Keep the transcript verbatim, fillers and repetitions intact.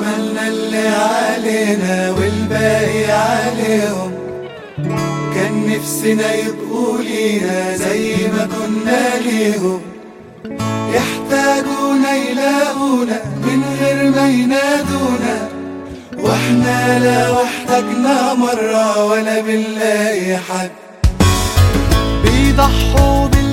عملنا اللي علينا والباقي عليهم. كان نفسنا يبقوا لينا زي ما كنا ليهم، يحتاجونا يلاقونا من غير ما ينادونا، واحنا لا واحتاجنا مرة ولا بنلاقي حد. بيضحوا بال